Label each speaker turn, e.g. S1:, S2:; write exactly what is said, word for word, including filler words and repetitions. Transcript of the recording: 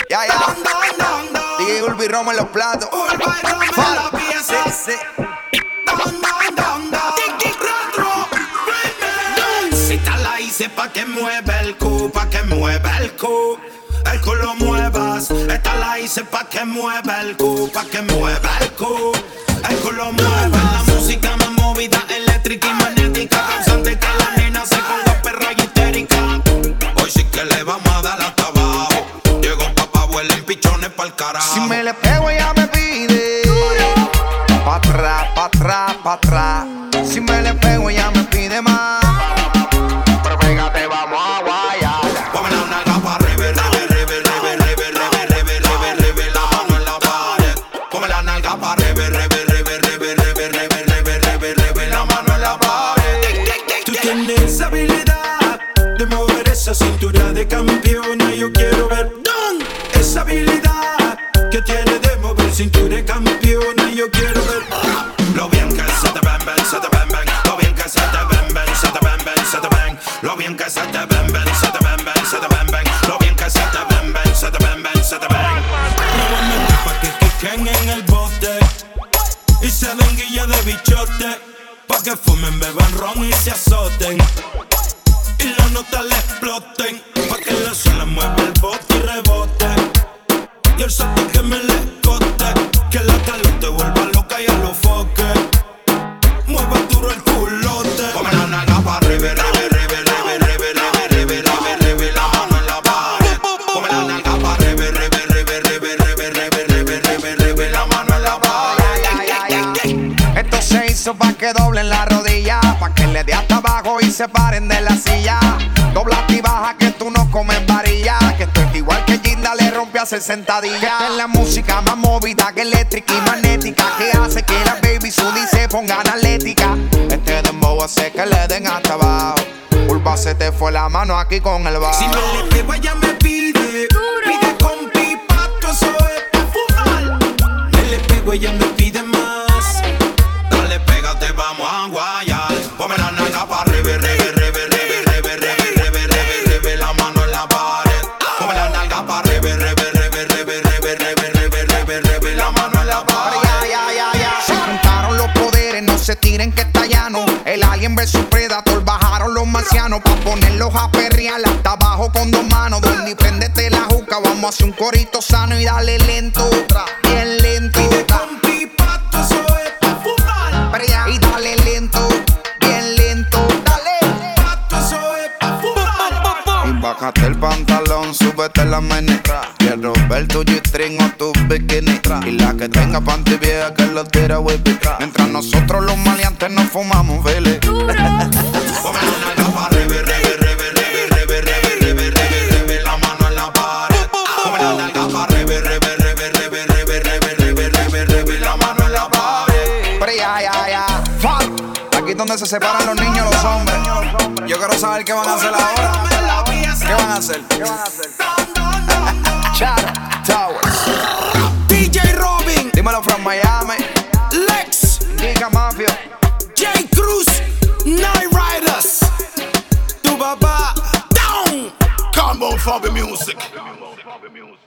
S1: Ya, ya. D J Urbi Romo en los platos. Fala. Sí, sí.
S2: Esta la hice pa' que mueva el cu, pa' que mueva el cu. El cu lo muevas. Esta la hice pa' que mueva el cu, pa' que mueva el cu. El cu lo mueva. La música más movida, eléctrica y magnética, causante que la nena se ponga perra y histérica. Hoy sí que le vamos a dar hasta abajo. Llegó papá, vuelen pichones pa'l carajo.
S1: Si me le pego ella me pide pa' atrás, pa' atrás, pa' atrás. Si me le pego ella me pide más. Pero pégate, vamos a guayar.
S2: Ponme la nalga pa' arriba, rebe, rebe, rebe, rebe, rebe, rebe, rebe, rebe, la mano en la pared. Ponme la nalga pa' arriba, rebe, rebe, rebe, rebe, rebe, rebe, rebe, rebe, la mano en la pared.
S3: Tú tienes esa habilidad de mover esa cintura de campeona. Yo quiero ver esa habilidad que tiene de mover cintura de campeona. Yo quiero ver
S2: lo bien que se te ven, ven, se te ven, ven. Lo bien que se te ven, ven, se te ven, ven, se te ven. Lo bien que se te ven, ven, se te ven, ven, se te ven, ven. Lo bien que se te ven, ven, se te ven, ven, se te ven.
S3: pa' que quiquen en el bote y se den guilla de bichote, pa' que fumen, beban ron y se azoten y las notas le exploten, pa' que la suela mueva el bote y rebote y el salto que me le escote, que la calor te vuelva loca y a los foques mueva duro el culote.
S2: Ponme la nalga pa' arriba, rebe, rebe, rebe, rebe, rebe, rebe, rebe, rebe, la mano en la pared. Ponme la nalga pa' arriba, rebe, rebe, rebe, rebe, rebe, rebe, rebe, rebe, la mano en la pared.
S1: Esto se hizo pa' que doblen la rodilla, pa' que le dé hasta abajo y se paren de la silla. Dobla y baja que tú no comes varilla, que esto es igual que Ginda le rompe a hacer sentadilla. Esta es la música más movida que eléctrica y magnética, que hace que la baby Sudi se pongan atlética. Este dembow hace que le den hasta abajo. Urba, se te fue la mano aquí con el bajo.
S3: Si me le pego ella me pide, pide con pipato, eso es pa' fumar. Me le pego ella me pide más.
S2: Dale, pégate, vamos a guayar. Ponme la nalga pa' arriba, rebe, rebe, rebe, rebe, rebe, rebe, rebe, rebe, la mano en la pared. Ponme la nalga pa' arriba, rebe, rebe, rebe, rebe, rebe, rebe, rebe, rebe, la mano en la pared.
S1: Ya, ya, ya, ya. Se juntaron los poderes, no se tiren que está llano. El Alien versus Predator, bajaron los marcianos pa' ponerlos a perrear hasta abajo con dos manos. Donde prendete la juca, vamos a hacer un corito sano y dale lento, bien lento.
S3: Pide con pipato, eso es pa' fumar.
S1: Y dale lento, bien lento, dale.
S3: Pipato, eso es pa' fumar.
S1: Y bájate el pantalón, súbete la mini. Quiero ver tu G-string o tu bikini. Y la que tenga panty vieja que lo tira whippy. Mientras nosotros los maleantes nos fumamos, vele.
S2: Ponme la nalga pa' arriba, rebe, rebe, rebe, rebe, rebe, rebe, rebe, rebe, la mano en la pared. Ponme la nalga pa' arriba, rebe, rebe, rebe, rebe, rebe, rebe, rebe, rebe, la mano en la pared.
S1: Pero ya, ya, ya. Fuck. Aquí es donde se separan los niños y los hombres. Yo quiero saber qué van a hacer ahora. ¿Qué van a hacer? ¿Qué van a hacer? Chad Towers,
S3: D J Robin,
S1: dímelo from Miami,
S3: Lex,
S1: Giga Mafia,
S3: J Cruz, Night Riders, tu papá, down.
S2: Come on for the music.